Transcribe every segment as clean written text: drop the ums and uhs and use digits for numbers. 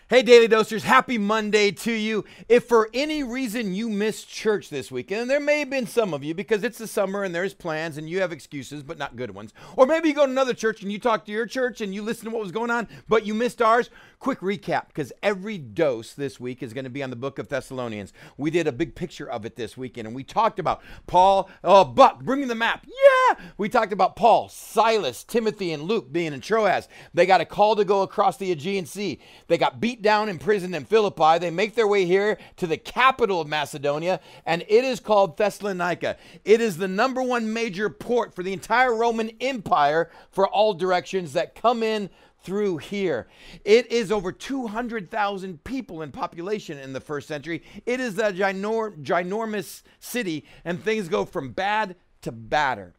Hey, Daily Dosers, happy Monday to you. If for any reason you missed church this weekend, and there may have been some of you because it's the summer and there's plans and you have excuses, but not good ones. Or maybe you go to another church and you talk to your church and you listen to what was going on, but you missed ours. Quick recap, because every dose this week is going to be on the book of Thessalonians. We did a big picture of it this weekend, and we talked about Paul, Buck, bring me the map. Yeah! We talked about Paul, Silas, Timothy, and Luke being in Troas. They got a call to go across the Aegean Sea. They got beat down in prison in Philippi. They make their way here to the capital of Macedonia, and it is called Thessalonica. It is the number one major port for the entire Roman Empire for all directions that come in through here. It is over 200,000 people in population in the first century. It is a ginormous city, and things go from bad to badder.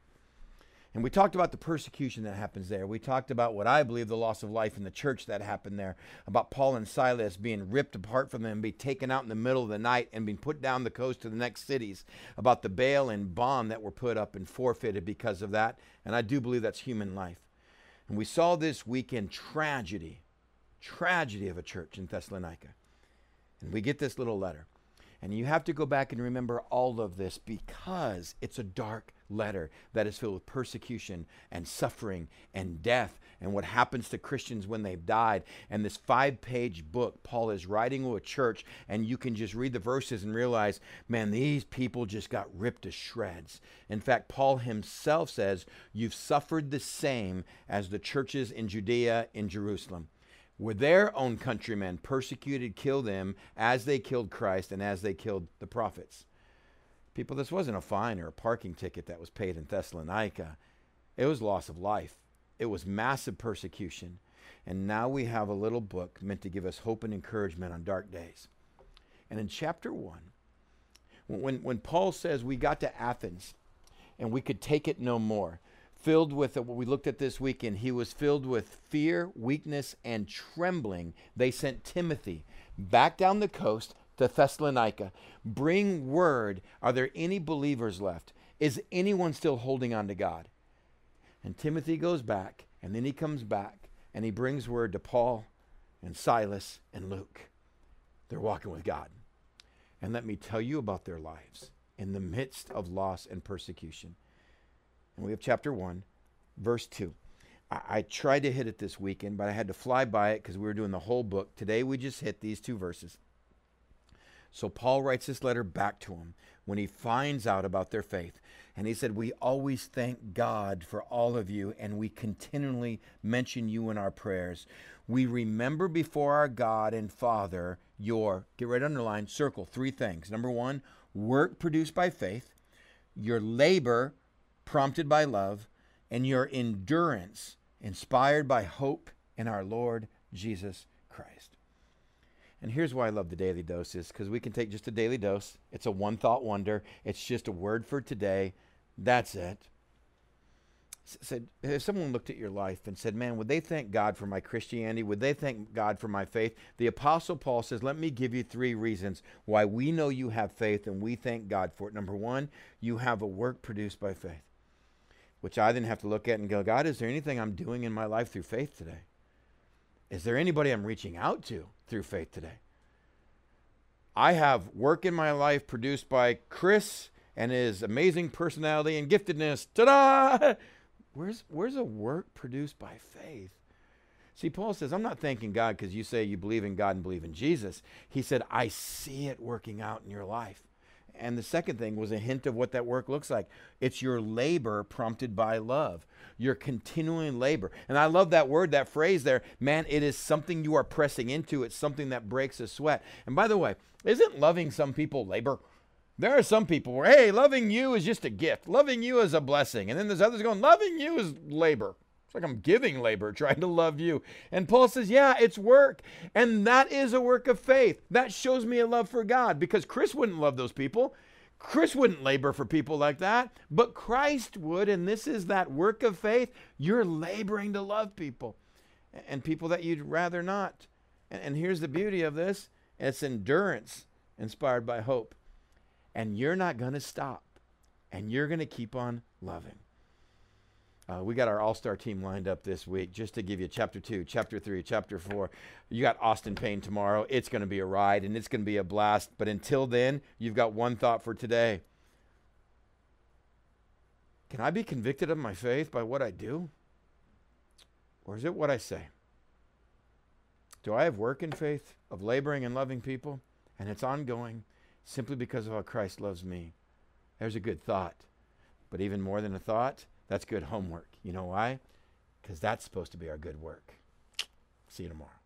And we talked about the persecution that happens there. We talked about what I believe the loss of life in the church that happened there, about Paul and Silas being ripped apart from them and be taken out in the middle of the night and being put down the coast to the next cities, about the bail and bond that were put up and forfeited because of that. And I do believe that's human life. And we saw this weekend tragedy of a church in Thessalonica. And we get this little letter. And you have to go back and remember all of this because it's a dark letter that is filled with persecution and suffering and death and what happens to Christians when they've died. And this 5-page book, Paul is writing to a church, and you can just read the verses and realize, man, these people just got ripped to shreds. In fact, Paul himself says, you've suffered the same as the churches in Judea, in Jerusalem. Were their own countrymen persecuted, killed them as they killed Christ and as they killed the prophets. People, this wasn't a fine or a parking ticket that was paid in Thessalonica. It was loss of life. It was massive persecution. And now we have a little book meant to give us hope and encouragement on dark days. And in chapter 1, when Paul says we got to Athens and we could take it no more, filled with what we looked at this weekend, he was filled with fear, weakness, and trembling. They sent Timothy back down the coast to Thessalonica. Bring word, are there any believers left? Is anyone still holding on to God? And Timothy goes back, and then he comes back, and he brings word to Paul and Silas and Luke. They're walking with God. And let me tell you about their lives in the midst of loss and persecution. And we have chapter 1, verse 2. I tried to hit it this weekend, but I had to fly by it because we were doing the whole book. Today we just hit these 2 verses. So Paul writes this letter back to them when he finds out about their faith. And he said, we always thank God for all of you, and we continually mention you in our prayers. We remember before our God and Father your, get ready to underline, circle 3 things. Number 1, work produced by faith, your labor prompted by love, and your endurance inspired by hope in our Lord Jesus Christ. And here's why I love the Daily Doses, because we can take just a daily dose. It's a one thought wonder. It's just a word for today. That's it. Said, if someone looked at your life and said, man, would they thank God for my Christianity? Would they thank God for my faith? The Apostle Paul says, let me give you 3 reasons why we know you have faith and we thank God for it. Number 1, you have a work produced by faith, which I then have to look at and go, God, is there anything I'm doing in my life through faith today? Is there anybody I'm reaching out to through faith today? I have work in my life produced by Chris and his amazing personality and giftedness. Ta-da! Where's a work produced by faith? See, Paul says, I'm not thanking God because you say you believe in God and believe in Jesus. He said, I see it working out in your life. And the second thing was a hint of what that work looks like. It's your labor prompted by love. Your continuing labor. And I love that word, that phrase there. Man, it is something you are pressing into. It's something that breaks a sweat. And by the way, isn't loving some people labor? There are some people where, hey, loving you is just a gift. Loving you is a blessing. And then there's others going, loving you is labor. It's like I'm giving labor, trying to love you. And Paul says, yeah, it's work. And that is a work of faith. That shows me a love for God, because Chris wouldn't love those people. Chris wouldn't labor for people like that, but Christ would. And this is that work of faith. You're laboring to love people and people that you'd rather not. And here's the beauty of this. It's endurance inspired by hope. And you're not going to stop. And you're going to keep on loving. We got our all-star team lined up this week just to give you chapter 2, chapter 3, chapter 4. You got Austin Payne tomorrow. It's going to be a ride, and it's going to be a blast. But until then, you've got one thought for today. Can I be convicted of my faith by what I do? Or is it what I say? Do I have work in faith of laboring and loving people? And it's ongoing simply because of how Christ loves me. There's a good thought. But even more than a thought, that's good homework. You know why? Because that's supposed to be our good work. See you tomorrow.